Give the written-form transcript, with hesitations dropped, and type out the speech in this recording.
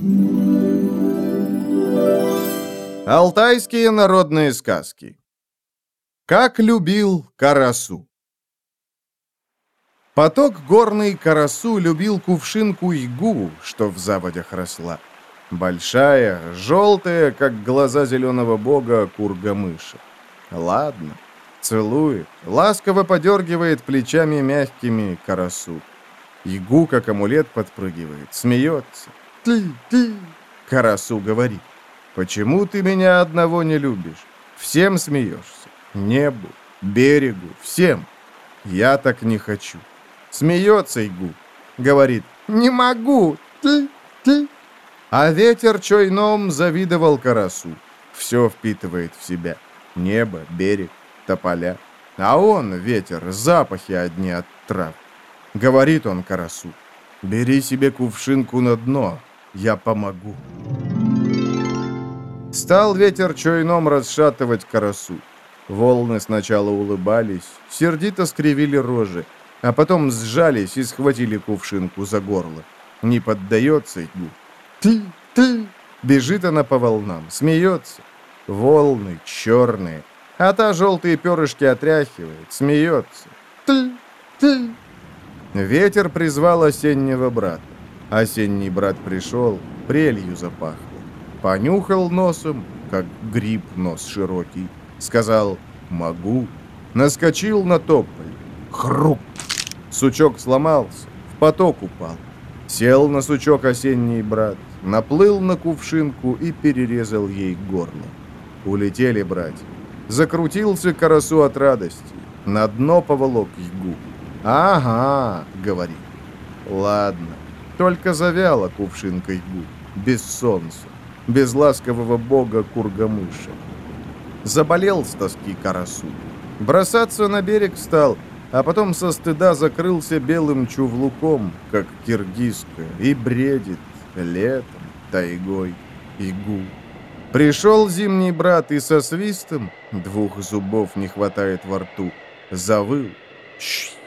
Алтайские народные сказки. Как любил Карасу. Поток горный Карасу любил кувшинку-ягу, что в заводях росла. Большая, желтая, как глаза зеленого бога, курга-мыша. Ладно, целует, ласково подергивает плечами мягкими Карасу. Ягу, как амулет, подпрыгивает, смеется. Ты. Карасу говорит: «Почему ты меня одного не любишь? Всем смеешься. Небу, берегу, всем. Я так не хочу». Смеется Ягу. Говорит: «Не могу. Ты. А ветер чойном завидовал Карасу. Все впитывает в себя. Небо, берег, тополя. А он, ветер, запахи одни от трав. Говорит он Карасу: «Бери себе кувшинку на дно, я помогу». Стал ветер чойном расшатывать Карасу. Волны сначала улыбались, сердито скривили рожи, а потом сжались и схватили кувшинку за горло. Не поддается Ягу. Ты. Бежит она по волнам, смеется. Волны черные, а та желтые перышки отряхивает, смеется. Ты. Ветер призвал осеннего брата. Осенний брат пришел, прелью запахло. Понюхал носом, как гриб нос широкий. Сказал: «Могу». Наскочил на тополь. Хруп! Сучок сломался, в поток упал. Сел на сучок осенний брат, наплыл на кувшинку и перерезал ей горло. Улетели братья. Закрутился Карасу от радости. На дно поволок Ягу. «Ага», — говорит. «Ладно, только завяла кувшинка Ягу, без солнца, без ласкового бога курга-мыша». Заболел с тоски Карасу. Бросаться на берег стал, а потом со стыда закрылся белым чувлуком, как киргизка, и бредит летом, тайгой, Ягу. Пришел зимний брат и со свистом, 2 зубов не хватает во рту, завыл. Щ!